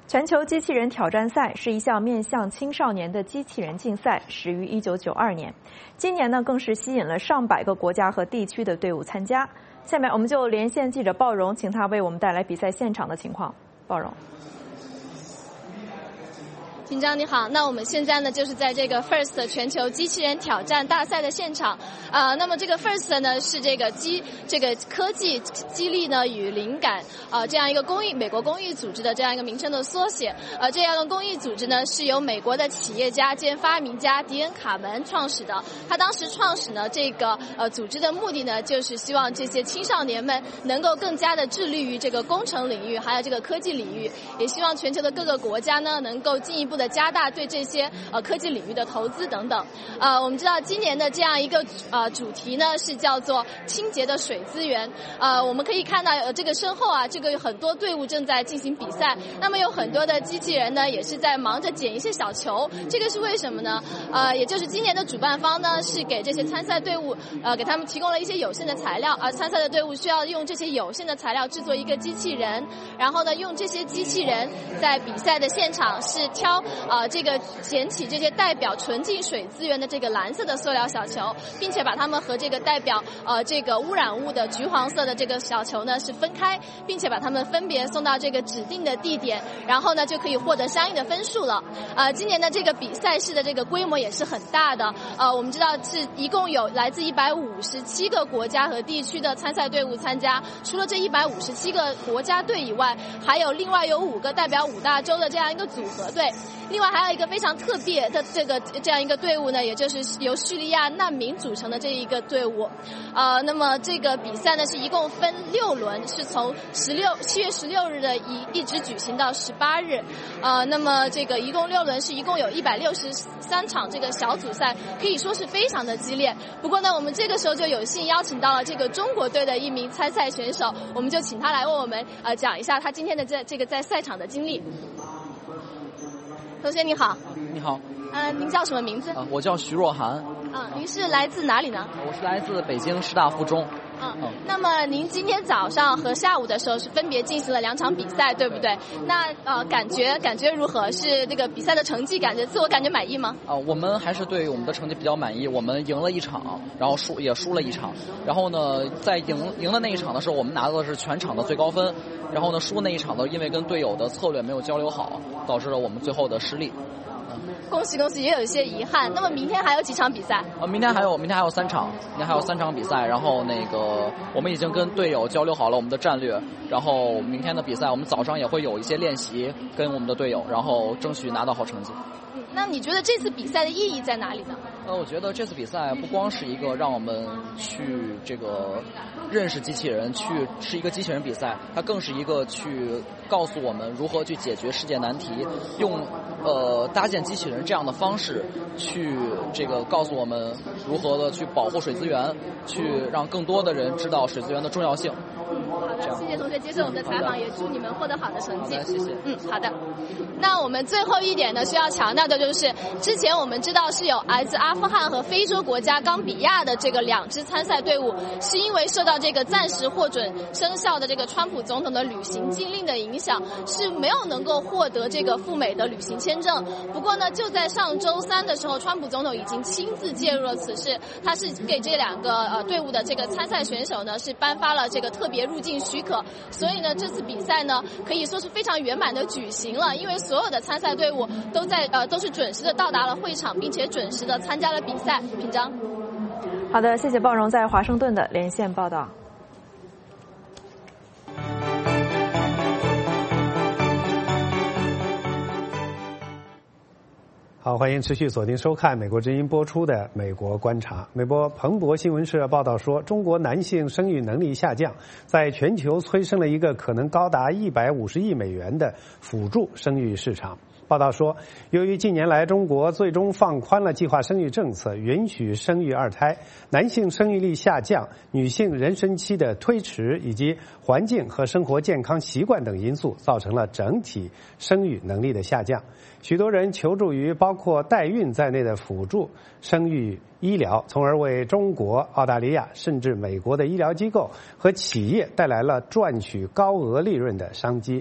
全球机器人挑战赛是一项面向青少年的机器人竞赛，始于1992年。今年呢，更是吸引了上百个国家和地区的队伍参加。下面我们就连线记者鲍荣，请他为我们带来比赛现场的情况。鲍荣。 平章你好，那我们现在呢就是在这个 FIRST 全球机器人挑战大赛的现场，那么这个 FIRST 呢是这个科技激励呢与灵感这样一个美国公益组织的这样一个名称的缩写，这样的公益组织呢是由美国的企业家兼发明家迪恩卡门创始的。他当时创始呢这个组织的目的呢就是希望这些青少年们能够更加的致力于这个工程领域，还有这个科技领域，也希望全球的各个国家呢能够进一步的加大对这些科技领域的投资等等。我们知道今年的这样一个主题呢是叫做清洁的水资源。我们可以看到这个身后这个有很多队伍正在进行比赛，那么有很多的机器人呢也是在忙着捡一些小球，这个是为什么呢？也就是今年的主办方呢是给这些参赛队伍给他们提供了一些有限的材料，而参赛的队伍需要用这些有限的材料制作一个机器人，然后呢用这些机器人在比赛的现场是挑这个捡起这些代表纯净水资源的这个蓝色的塑料小球，并且把它们和这个代表这个污染物的橘黄色的这个小球呢是分开，并且把它们分别送到这个指定的地点，然后呢就可以获得相应的分数了。今年的这个比赛式的这个规模也是很大的，我们知道是一共有来自157个国家和地区的参赛队伍参加，除了这157个国家队以外，还有另外有5个代表5大洲的这样一个组合队。另外还有一个非常特别的这样一个队伍呢，也就是由叙利亚难民组成的这一个队伍。那么这个比赛呢是一共分6轮，是从7月16日的一直举行到18日。那么这个一共6轮是一共有163场这个小组赛，可以说是非常的激烈。不过呢，我们这个时候就有幸邀请到了这个中国队的一名参赛选手，我们就请他来为我们讲一下他今天的这个在赛场的经历。同学你好。 你好。 您叫什么名字？ 我叫徐若涵。 您是来自哪里呢？ 我是来自北京师大附中。 那么您今天早上和下午的时候是分别进行了2场比赛，对不对？那感觉如何？是这个比赛的成绩自我感觉满意吗？ 我们还是对我们的成绩比较满意。我们赢了1场，然后输了1场。然后呢，在赢的那一场的时候，我们拿到的是全场的最高分。然后呢，输那一场呢，因为跟队友的策略没有交流好，导致了我们最后的失利。 恭喜，也有一些遗憾。那么明天还有几场比赛？ 明天还有3场，明天还有3场比赛。然后我们已经跟队友交流好了我们的战略，然后明天的比赛我们早上也会有一些练习，跟我们的队友，然后争取拿到好成绩。 那你觉得这次比赛的意义在哪里呢？ 我觉得这次比赛不光是一个让我们去认识机器人，是一个机器人比赛，它更是一个去告诉我们如何去解决世界难题，用搭建机器人这样的方式去告诉我们如何的去保护水资源，去让更多的人知道水资源的重要性。 好的，谢谢同学接受我们的采访，也祝你们获得好的成绩。 谢谢。 好的。那我们最后一点呢，需要强调的就是，之前我们知道是有来自阿富汗和非洲国家冈比亚的这个2支参赛队伍，是因为受到这个暂时获准生效的这个川普总统的旅行禁令的影响，是没有能够获得这个赴美的旅行签证。不过呢，就在上周3的时候，川普总统已经亲自介入了此事，他是给这2个队伍的这个参赛选手呢是颁发了这个特别入境许可，所以呢这次比赛呢可以说是非常圆满的举行了，因为所有的参赛队伍都是准时的到达了会场，并且准时的参加了比赛。品章。 好的，谢谢鲍荣在华盛顿的连线报道。 好，欢迎持续锁定收看美国之音播出的《美国观察》。美国彭博新闻社报道说，中国男性生育能力下降，在全球催生了一个可能高达150亿美元的辅助生育市场。报道说，由于近年来中国最终放宽了计划生育政策，允许生育2胎，男性生育力下降，女性妊娠期的推迟以及环境和生活健康习惯等因素，造成了整体生育能力的下降。许多人求助于包括代孕在内的辅助生育医疗，从而为中国、澳大利亚甚至美国的医疗机构和企业带来了赚取高额利润的商机。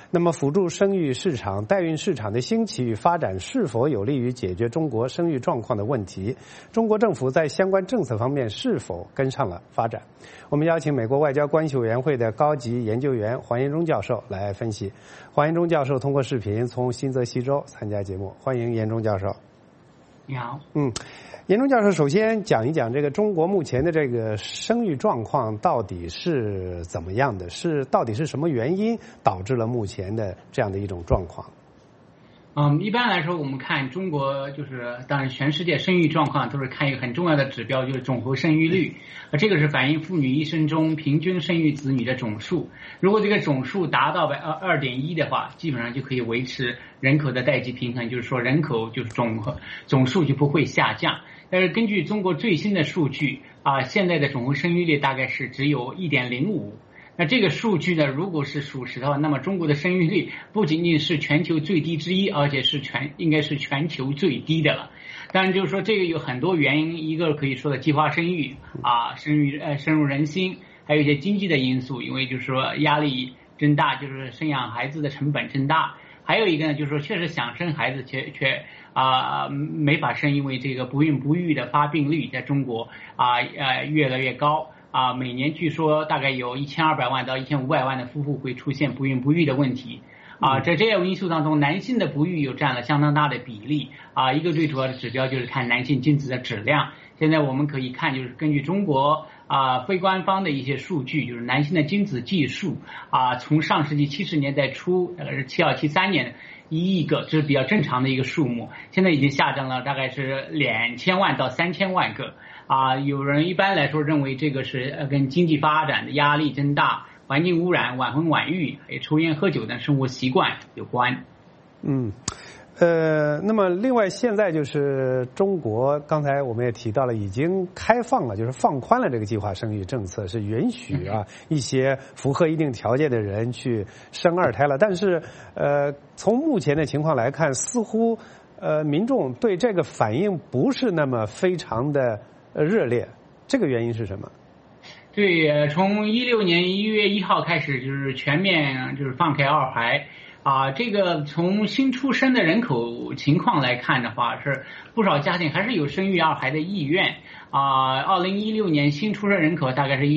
那么辅助生育市场、代孕市场的兴起与发展是否有利于解决中国生育状况的问题？中国政府在相关政策方面是否跟上了发展？我们邀请美国外交关系委员会的高级研究员黄延忠教授来分析。黄延忠教授通过视频从新泽西州参加节目，欢迎延忠教授。 你好。 延忠教授，首先讲一讲这个中国目前的这个生育状况到底是怎么样的？到底是什么原因导致了目前的这样的一种状况？ 一般来说，我们看中国当然全世界生育状况都是看一个很重要的指标，就是总和生育率。这个是反映妇女一生中平均生育子女的总数。如果这个总数达到2.1的话，基本上就可以维持人口的代际平衡，就是说人口总数就不会下降。但是根据中国最新的数据现在的总和生育率大概是只有 1.05。那这个数据呢，如果是属实的话，那么中国的生育率不仅仅是全球最低之一，而且是应该是全球最低的了。当然，就是说这个有很多原因，一个可以说的计划生育深入人心，还有一些经济的因素，因为就是说压力增大，就是生养孩子的成本增大。还有一个呢，就是说确实想生孩子却没法生，因为这个不孕不育的发病率在中国越来越高。每年据说大概有1200万到1500万的夫妇会出现不孕不育的问题。在这样因素当中，男性的不育又占了相当大的比例。一个最主要的指标就是看男性精子的质量。现在我们可以看，就是根据中国非官方的一些数据，就是男性的精子计数从上世纪70年代初，大概是7273年1亿个，这是比较正常的一个数目，现在已经下降了大概是2000万到3000万个。有人一般来说认为这个是跟经济发展的压力增大、环境污染、晚婚晚育、还有抽烟喝酒等生活习惯有关。 那么另外现在就是中国，刚才我们也提到了，已经开放了，就是放宽了这个计划生育政策，是允许一些符合一定条件的人去生二胎了。但是从目前的情况来看，似乎民众对这个反应不是那么非常的热烈，这个原因是什么？ 对，从16年1月1号开始，就是全面放开二孩。这个从新出生的人口情况来看的话，是不少家庭还是有生育二孩的意愿。2016年新出生人口大概是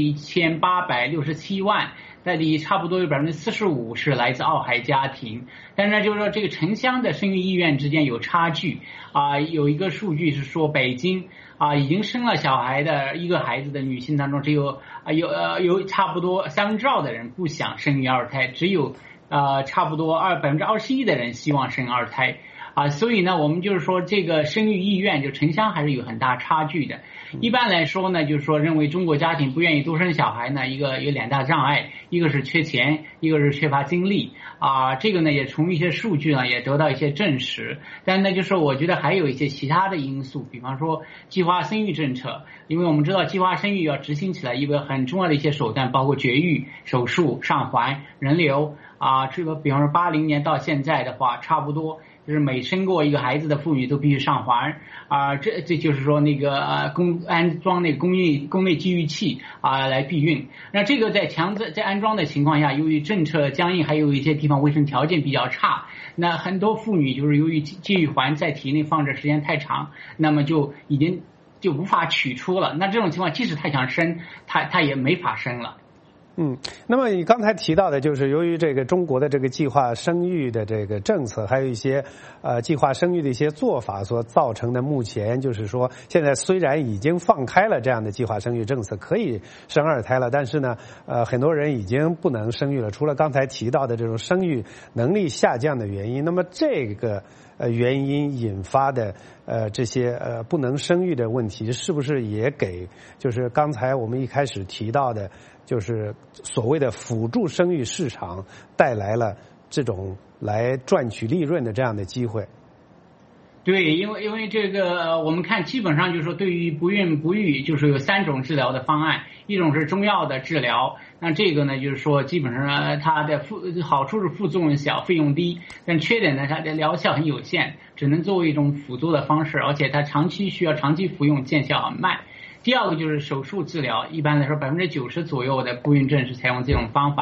1867万，那里差不多有45%是来自二孩家庭。但是呢，就是说这个城乡的生育意愿之间有差距。有一个数据是说，北京已经生了小孩的一个孩子的女性当中，只有差不多2%的人不想生育二胎，只有差不多21%的人希望生二胎。所以呢，我们就是说这个生育意愿就城乡还是有很大差距的。一般来说呢，就是说认为中国家庭不愿意多生小孩呢，有2大障碍，一个是缺钱，一个是缺乏精力。这个呢也从一些数据呢也得到一些证实。但呢就是我觉得还有一些其他的因素，比方说计划生育政策，因为我们知道计划生育要执行起来，一个很重要的一些手段包括绝育、手术、上环、人流。这个比方说80年到现在的话，差不多就是每生过一个孩子的妇女都必须上环。这就是说那个安装那个宫内继育器来避孕。那这个在安装的情况下，由于政策僵硬，还有一些地方卫生条件比较差，那很多妇女就是由于继育环在体内放置时间太长，那么就已经就无法取出了。那这种情况，即使她想生，她也没法生了。 那么你刚才提到的就是由于这个中国的这个计划生育的这个政策，还有一些计划生育的一些做法所造成的，目前就是说现在虽然已经放开了这样的计划生育政策，可以生二胎了，但是呢很多人已经不能生育了，除了刚才提到的这种生育能力下降的原因。那么这个原因引发的这些不能生育的问题，是不是也给就是刚才我们一开始提到的就是所谓的辅助生育市场带来了这种来赚取利润的这样的机会？ 对，因为这个我们看基本上就是说，对于不孕不育就是有3种治疗的方案，一种是中药的治疗，那这个呢就是说基本上它的好处是副作用小，费用低，但缺点呢它的疗效很有限，只能作为一种辅助的方式，而且它需要长期服用，见效很慢。第二个就是手术治疗，一般来说90%左右的不孕症是采用这种方法。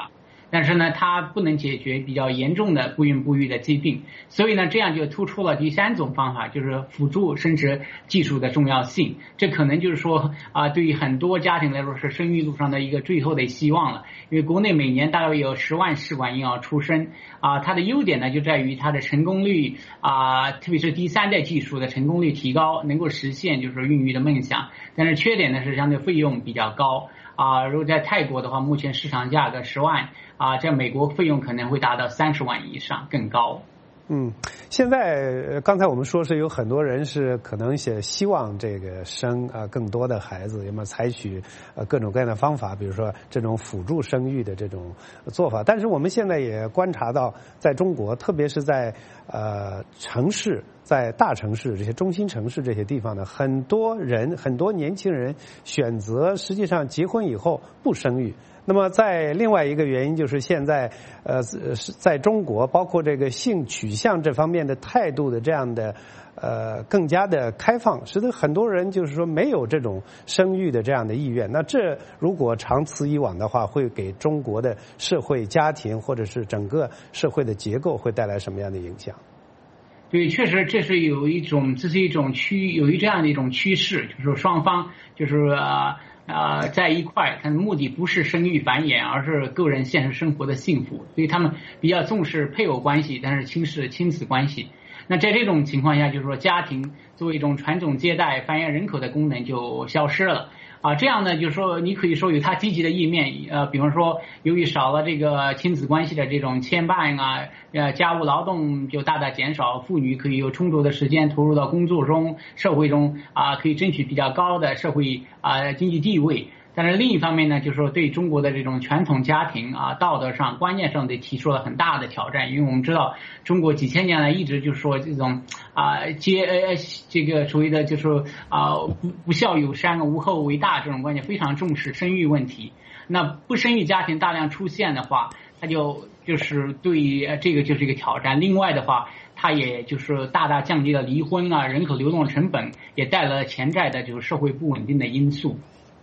但是呢，它不能解决比较严重的不孕不育的疾病，所以呢，这样就突出了第3种方法，就是辅助生殖技术的重要性。这可能就是说对于很多家庭来说是生育路上的一个最后的希望了。因为国内每年大概有10万试管婴儿出生它的优点呢就在于它的成功率特别是第3代技术的成功率提高，能够实现就是孕育的梦想。但是缺点呢是相对费用比较高如果在泰国的话，目前市场价格10万在美国费用可能会达到30万以上更高。 现在刚才我们说是有很多人是可能希望这个生更多的孩子，有没有采取各种各样的方法，比如说这种辅助生育的这种做法。但是我们现在也观察到，在中国，特别是在城市，在大城市这些中心城市这些地方呢，很多年轻人选择实际上结婚以后不生育。那么在另外一个原因就是现在在中国包括这个性取向这方面的态度的这样的更加的开放，使得很多人就是说没有这种生育的这样的意愿。那这如果长此以往的话，会给中国的社会家庭或者是整个社会的结构会带来什么样的影响？ 对，确实这是有这样的一种趋势，就是双方就是在一块，他的目的不是生育繁衍，而是个人现实生活的幸福，所以他们比较重视配偶关系，但是轻视亲子关系。那在这种情况下，就是说家庭作为一种传宗接代、繁衍人口的功能就消失了这样呢，就是说你可以说有它积极的一面比方说由于少了这个亲子关系的这种牵绊家务劳动就大大减少，妇女可以有充足的时间投入到工作中、社会中可以争取比较高的社会经济地位。但是另一方面呢，就是说对中国的这种传统家庭道德上观念上得提出了很大的挑战。因为我们知道中国几千年来一直就是说这种这个所谓的就是不孝有三无后为大这种观念非常重视生育问题。那不生育家庭大量出现的话，它就是对这个就是一个挑战。另外的话，它也就是大大降低了离婚人口流动成本，也带来了潜在的就是社会不稳定的因素。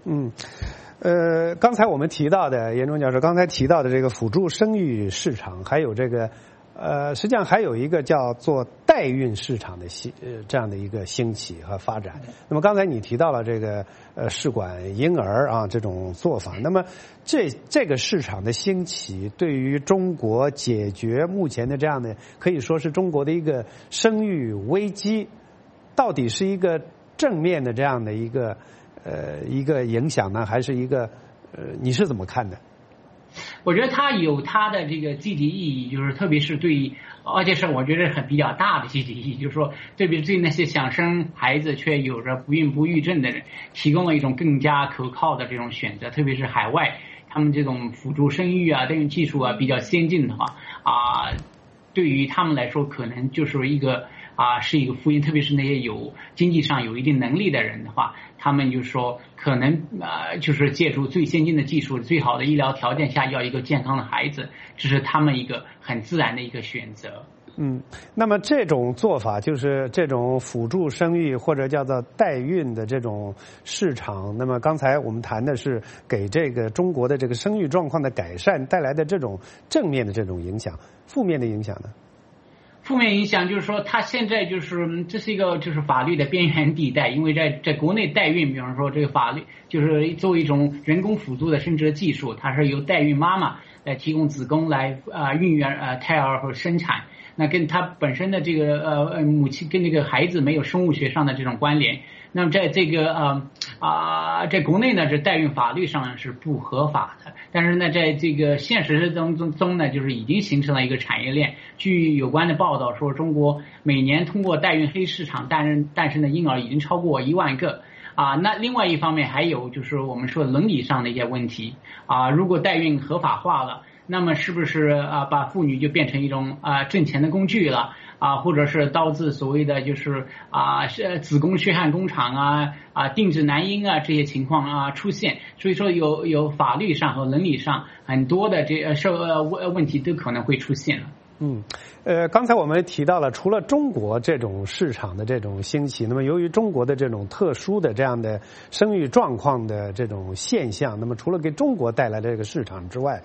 刚才我们提到的严忠教授刚才提到的这个辅助生育市场，还有这个实际上还有一个叫做代孕市场的这样的一个兴起和发展。那么刚才你提到了这个试管婴儿这种做法，那么这个市场的兴起对于中国解决目前的这样的可以说是中国的一个生育危机，到底是一个正面的这样的一个影响呢，还是一个你是怎么看的？ 我觉得它有它的这个积极意义，就是特别是而且是我觉得比较大的积极意义，就是说特别是对那些想生孩子却有着不孕不育症的人，提供了一种更加可靠的这种选择。特别是海外他们这种辅助生育代孕技术比较先进的话对于他们来说可能就是是一个福音。特别是那些有经济上有一定能力的人的话，他们就说可能就是借助最先进的技术、最好的医疗条件下要一个健康的孩子，这是他们一个很自然的一个选择。 那么这种做法就是这种辅助生育或者叫做代孕的这种市场，那么刚才我们谈的是给这个中国的这个生育状况的改善带来的这种正面的这种影响，负面的影响呢？ 负面影响就是说，它现在这是一个就是法律的边缘地带，因为在国内代孕，比方说这个法律就是作为一种人工辅助的生殖技术，它是由代孕妈妈来提供子宫来孕育胎儿和生产。那跟他本身的这个母亲跟这个孩子没有生物学上的这种关联。那么在这个在国内呢，这代孕法律上是不合法的，但是呢，在这个现实中呢，就是已经形成了一个产业链。据有关的报道说，中国每年通过代孕黑市场诞生的婴儿已经超过1万个。那另外一方面还有就是我们说伦理上的一些问题如果代孕合法化了，那么是不是把妇女就变成一种挣钱的工具了或者是导致所谓的就是子宫血汗工厂定制男婴这些情况出现。所以说有法律上和伦理上很多的问题都可能会出现了。 刚才我们提到了，除了中国这种市场的这种兴起，那么由于中国的这种特殊的这样的生育状况的这种现象，那么除了给中国带来这个市场之外，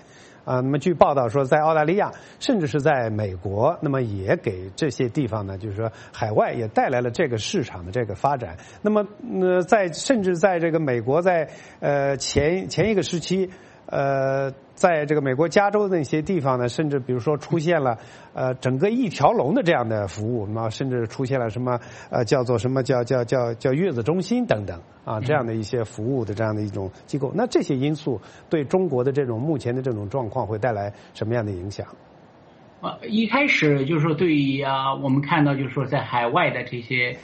那么据报道说，在澳大利亚，甚至是在美国，那么也给这些地方呢，就是说海外也带来了这个市场的这个发展。那么甚至在这个美国，在前一个时期。在这个美国加州的那些地方呢，甚至比如说出现了整个一条龙的这样的服务，那么甚至出现了什么叫做什么叫月子中心等等啊这样的一些服务的这样的一种机构。那这些因素对中国的这种目前的这种状况会带来什么样的影响？ 一开始就是说，对于我们看到就是说在海外的这些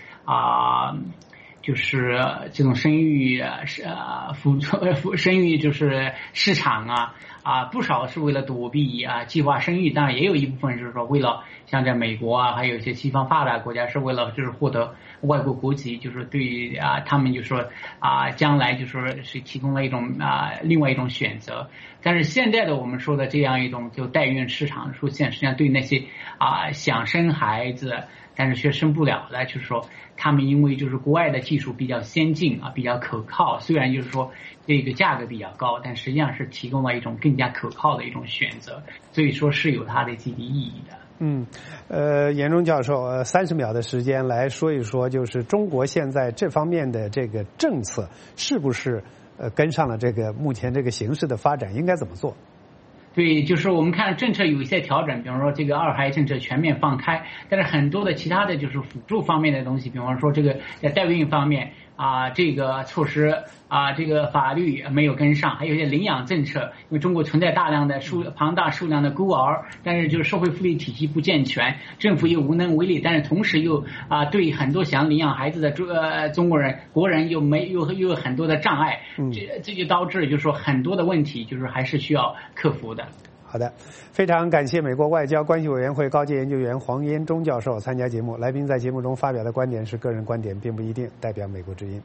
就是这种生育生育就是市场不少是为了躲避计划生育，当然也有一部分就是说为了像在美国还有一些西方发达国家是为了就是获得外国国籍，就是对于他们就说将来就说是提供了一种另外一种选择。但是现在的我们说的这样一种就代孕市场出现，实际上对那些想生孩子但是却生不了的，就是说他们因为就是国外的技术比较先进比较可靠，虽然就是说这个价格比较高，但实际上是提供了一种更加可靠的一种选择，所以说是有它的积极意义的。 严忠教授，30秒的时间来说一说，就是中国现在这方面的这个政策是不是跟上了这个目前这个形势的发展，应该怎么做？ 对，就是我们看政策有一些调整，比方说这个2孩政策全面放开，但是很多的其他的就是辅助方面的东西，比方说这个在代孕方面这个措施这个法律没有跟上，还有一些领养政策，因为中国存在大量的庞大数量的孤儿，但是就是社会福利体系不健全，政府又无能为力，但是同时又对很多想领养孩子的中国人国人又有很多的障碍，这就导致就是说很多的问题就是还是需要克服的。 好的，非常感谢美国外交关系委员会高级研究员黄延忠教授参加节目。来宾在节目中发表的观点是个人观点，并不一定代表美国之音。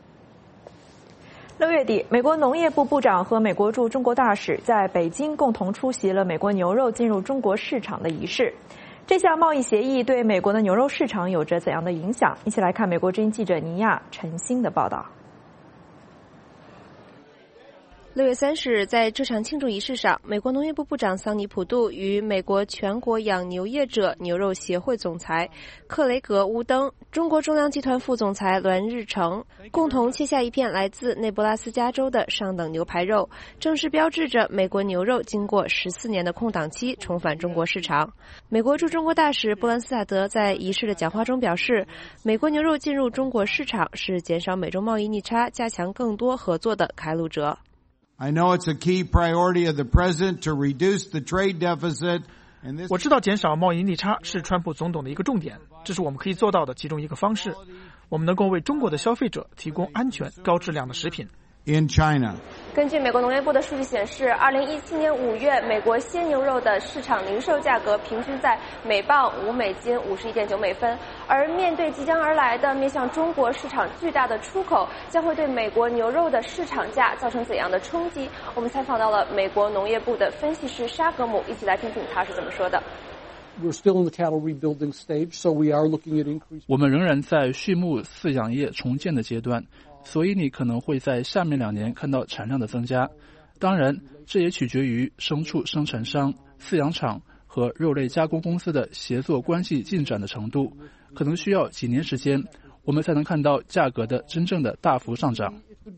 6月底，美国农业部部长和美国驻中国大使在北京共同出席了美国牛肉进入中国市场的仪式。这项贸易协议对美国的牛肉市场有着怎样的影响？一起来看美国之音记者尼亚陈星的报道。 6月30日，在这场庆祝仪式上，美国农业部部长桑尼普杜与美国全国养牛业者牛肉协会总裁克雷格·乌登、中国中粮集团副总裁栾日成共同切下一片来自内布拉斯加州的上等牛排肉，正式标志着美国牛肉经过14年的空档期重返中国市场。美国驻中国大使布兰斯塔德在仪式的讲话中表示，美国牛肉进入中国市场是减少美中贸易逆差、加强更多合作的开路者。 I know it's a key priority of the president to reduce the trade deficit. 我知道减少贸易逆差是川普总统的一个重点，这是我们可以做到的其中一个方式。我们能够为中国的消费者提供安全、高质量的食品。 In China. 根据美国农业部的数据显示，2017年5月，美国鲜牛肉的市场零售价格平均在每磅$5.51.9美分。而面对即将而来的面向中国市场巨大的出口，将会对美国牛肉的市场价造成怎样的冲击？我们采访到了美国农业部的分析师沙格姆，一起来听听他是怎么说的。 我们仍然在畜牧饲养业重建的阶段，所以你可能会在下面2年看到产量的增加。当然，这也取决于牲畜生产商、饲养场和肉类加工公司的协作关系进展的程度，可能需要几年时间，我们才能看到价格的真正的大幅上涨。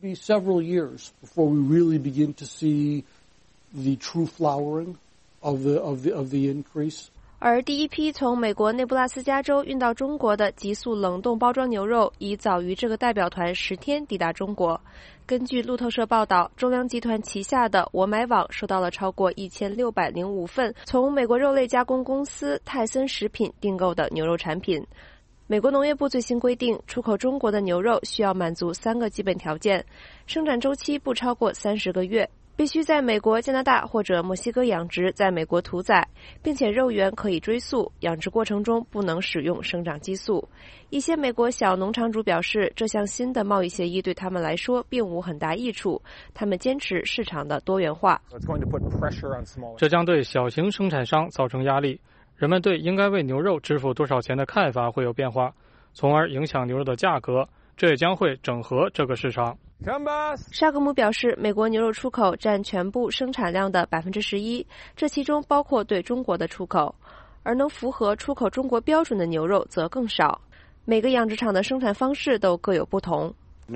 而第一批从美国内布拉斯加州运到中国的急速冷冻包装牛肉，已早于这个代表团10天抵达中国。根据路透社报道，中粮集团旗下的我买网收到了超过1605份从美国肉类加工公司泰森食品订购的牛肉产品。美国农业部最新规定，出口中国的牛肉需要满足3个基本条件：生产周期不超过30个月，必须在美国、加拿大或者墨西哥养殖，在美国屠宰，并且肉源可以追溯，养殖过程中不能使用生长激素。一些美国小农场主表示，这项新的贸易协议对他们来说并无很大益处，他们坚持市场的多元化。 这将对小型生产商造成压力，人们对应该为牛肉支付多少钱的看法会有变化，从而影响牛肉的价格，这也将会整合这个市场。 沙格姆表示，美国牛肉出口占全部生产量的11%，这其中包括对中国的出口，而能符合出口中国标准的牛肉则更少。每个养殖场的生产方式都各有不同。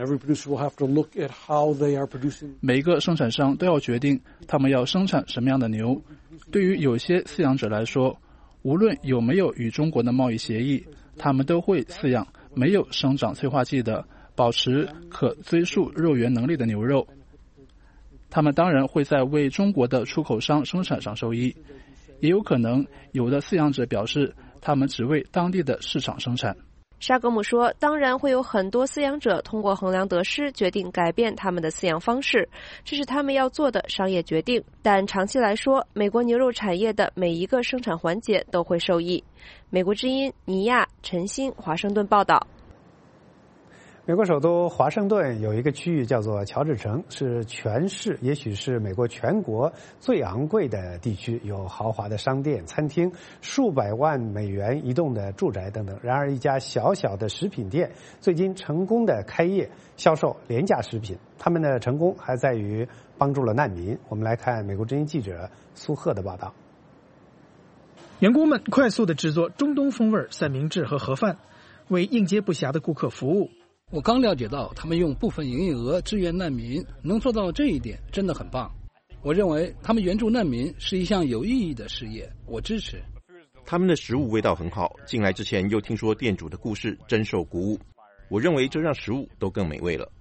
每个生产商都要决定他们要生产什么样的牛。对于有些饲养者来说，无论有没有与中国的贸易协议，他们都会饲养没有生长催化剂的、保持可追溯肉源能力的牛肉。他们当然会在为中国的出口商生产上受益，也有可能有的饲养者表示他们只为当地的市场生产。 沙格姆说，当然会有很多饲养者通过衡量得失决定改变他们的饲养方式，这是他们要做的商业决定，但长期来说，美国牛肉产业的每一个生产环节都会受益。美国之音尼亚、陈欣华盛顿报道。 美国首都华盛顿有一个区域叫做乔治城，是全市也许是美国全国最昂贵的地区，有豪华的商店、餐厅、数百万美元一栋的住宅等等。然而一家小小的食品店最近成功的开业，销售廉价食品。他们的成功还在于帮助了难民。我们来看美国之音记者苏赫的报道。 员工们快速地制作中东风味三明治和盒饭，为应接不暇的顾客服务。 我刚了解到他们用部分营业额支援难民，能做到这一点真的很棒。我认为他们援助难民是一项有意义的事业，我支持。 他们的食物味道很好，进来之前又听说店主的故事，真受鼓舞。我认为这让食物都更美味了。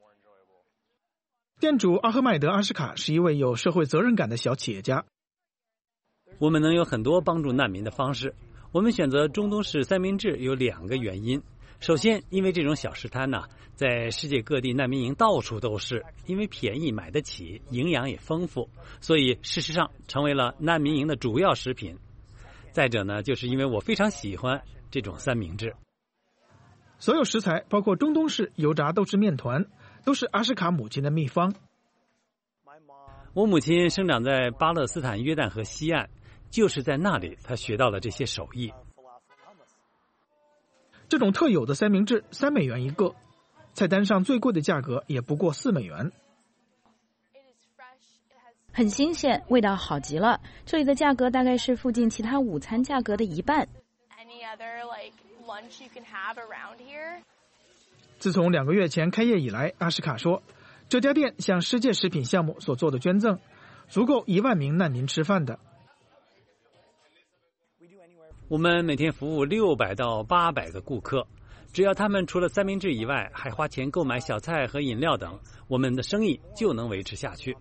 店主阿赫迈德·阿什卡是一位有社会责任感的小企业家。 我们能有很多帮助难民的方式。我们选择中东式三明治有2个原因。首先，因为这种小食摊在世界各地难民营到处都是，因为便宜买得起，营养也丰富，所以事实上成为了难民营的主要食品。再者呢，就是因为我非常喜欢这种三明治。 所有食材，包括中东式油炸豆制面团，都是阿什卡母亲的秘方。 我母亲生长在巴勒斯坦约旦河西岸，就是在那里她学到了这些手艺。 这种特有的三明治3美元一个，菜单上最贵的价格也不过4美元。 很新鲜，味道好极了。这里的价格大概是附近其他午餐价格的1半。 自从2个月前开业以来，阿什卡说，这家店向世界食品项目所做的捐赠，足够1万名难民吃饭的。 我们每天服务600到800个顾客，只要他们除了三明治以外还花钱购买小菜和饮料等，我们的生意就能维持下去。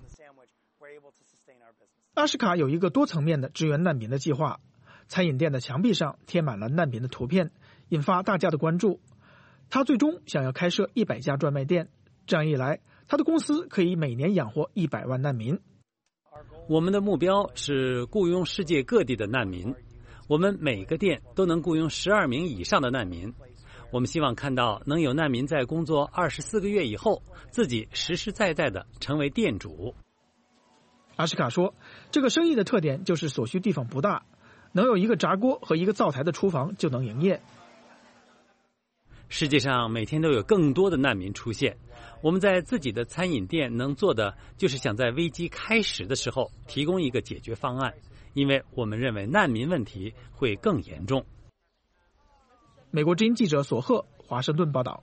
阿什卡有一个多层面的支援难民的计划，餐饮店的墙壁上贴满了难民的图片，引发大家的关注。他最终想要开设100家专卖店，这样一来，他的公司可以每年养活100万难民。 我们的目标是雇佣世界各地的难民。我们每个店都能雇佣12名以上的难民。我们希望看到能有难民在工作24个月以后，自己实实在在的成为店主。 阿什卡说，这个生意的特点就是所需地方不大，能有一个炸锅和一个灶台的厨房就能营业。 世界上每天都有更多的难民出现，我们在自己的餐饮店能做的就是想在危机开始的时候提供一个解决方案，因为我们认为难民问题会更严重。 美国之音记者索赫，华盛顿报道。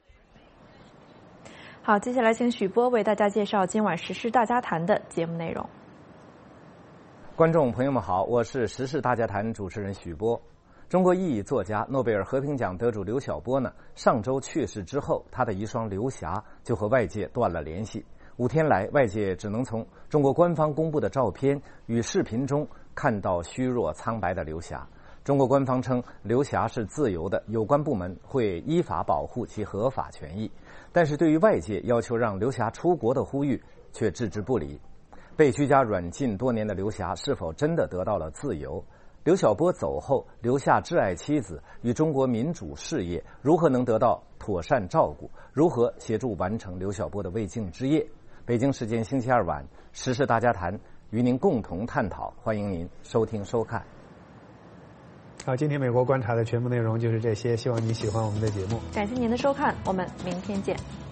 好，接下来请许波为大家介绍今晚时事大家谈的节目内容。 观众朋友们好，我是时事大家谈主持人许波。中国裔作家、诺贝尔和平奖得主刘晓波呢，上周去世之后，他的遗孀刘霞就和外界断了联系。5天来，外界只能从中国官方公布的照片与视频中看到虚弱苍白的刘霞。中国官方称刘霞是自由的，有关部门会依法保护其合法权益。但是对于外界要求让刘霞出国的呼吁却置之不理。被居家软禁多年的刘霞是否真的得到了自由？刘晓波走后留下挚爱妻子与中国民主事业如何能得到妥善照顾？如何协助完成刘晓波的未竟之业？北京时间星期2晚，时事大家谈与您共同探讨，欢迎您收听收看。 好，今天美国观察的全部内容就是这些，希望你喜欢我们的节目。 感谢您的收看，我们明天见。